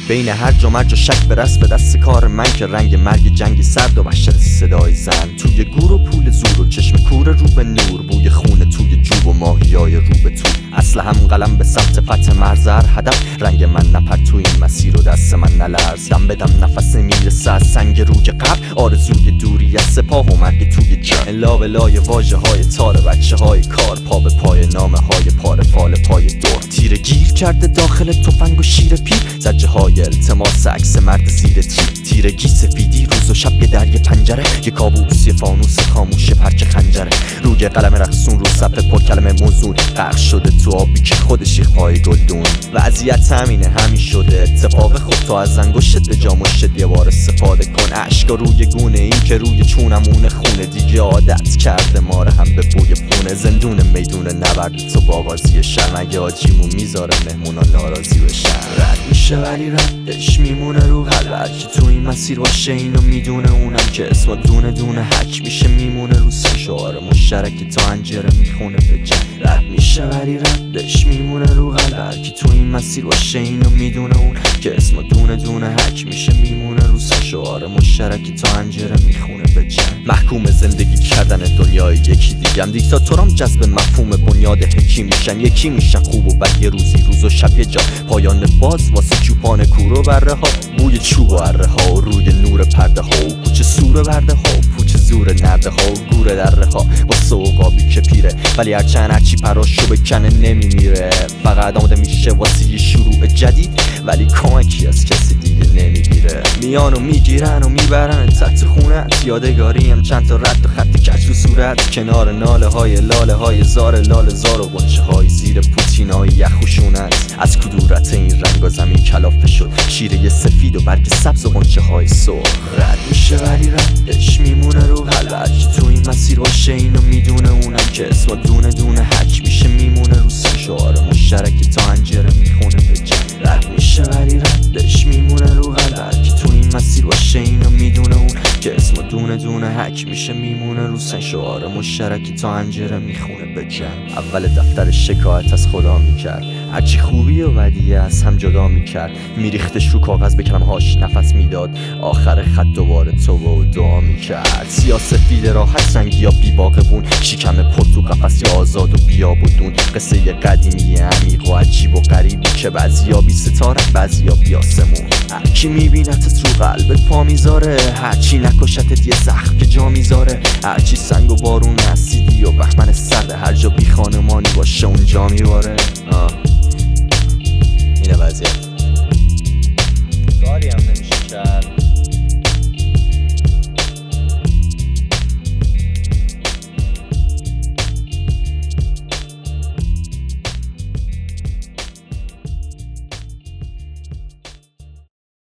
بین هرج و مرج و شک برس به دست کار من که رنگ مرگ جنگی سرد و وحشت صدای زن توی گور و پول زور و چشم کور رو به نور بوی خون توی جوب و ماهیای رو به تو اصل هم قلم به سمت فتح مرزر هدف رنگ من نپر تو این مسیر و دست من نلرز دم بدم نفس میرسه از سنگ روی قبر آرزوی دوری از سپاه و مرگ توی جن لا به لای واژه های تار بچه های کار پا به پای نامه های پاره فال پای دور تیر گیر کرده داخل تفنگ و شیر پیر زجه های التماس عکس مرد زیر تیرگی سفیدی روز و شب یه در یه پنجره یه کابوس یه فانوس خاموش پرچ خنجره روی قلم رقصون رو صفحه پر کلمه موزون غرق شده تو آبی که خودش پای گلدون وضعیت همینه همین شده اتفاق خود تو از انگشتت به جا مشت یه بار استفاده کن اشکا روی گونه این که روی چونمونه خونه دیگه عادت کرده ماره هم به بوی پونه زندون میدون نبرد تو باقازی شرم اگه آجیمون میذاره مهمونا ناراضی بشن رد میشه ولی ردش میمونه رو قلب هرکی تو این مسیر باشه اینو میدونه اونم که اسم دونه دونه حک میشه میمونه رو سه شعار مشترک تا انجره میخونه به جنگ رد میشه ولی ردش میمونه رو قلب هرکی تو این مسیر باشه اینو میدونه اون که اسم دونه دونه حک میشه میمونه رو سه شعار مشترک تا انجره میخونه به جنگ محکوم زندگی کردن دنیای یکی دیگم دیکتاتورام جذب مفهوم بنیاد حکی میشن یکی میشن خوب و بد یه روزی روز و شب یه جا پایان باز واسه چوپان کور و بره ها بوی چوب و اره ها و روی نور پرده ها و کوچه سور برده ها و پوچ زور نرده ها و گور دره ها واسه عقابی که پیره ولی هرچی پراشو بکنه نمیمیره فقط آماده میشه واسه یه شروع جدید ولی کمکی از کسی دیگه نمیگیره میان و میگیرن و میبرن تحت خونت یادگاری هم چند تا رد و خط کج رو صورت کنار ناله های لاله های زار لال زار و غنچه های زیر پوتین های یخوشونت از کدورت این رنگ و زمین کلافه شد شیره سفید و برگ سبز و غنچه های سرخ رد میشه ولی ردش میمونه رو قلب هرکی تو این مسیر باشه اینو میدونه اونم که اسم دونه دونه حک میشه میمونه رو سه شعار مشترک تا انجره میخونه به جنگ رد میشه ولی ردش میمونه رو قلب هرکی تو این مسیر باشه اینو میدونه اون که اسم دونه دونه حک میشه میمونه رو سه شعار مشترک تا انجره میخونه به جنگ اول دفتر شکایت از خدا میکرد هرچی خوبی و بدیه از هم جدا میکرد میریختش رو کاغذ به کلمه‌هاش نفس میداد آخر خط دوباره توبه و دعا میکرد سیاسفید راحت رنگی یا بی‌باغبون شکم پر تو قفس یا آزاد و بیابودون قصه قدیمی عمیق و عجیب و غریبی که بعضیا بی ستاره بعضیا بی آسمون هرکی میبینتت رو قلبت پا میذاره هرچی نکشتت یه زخم که جا میذاره هرچی سنگ و بارون اسیدی و بهمن سرد هر جا بی خانمانی باشه اونجا میباره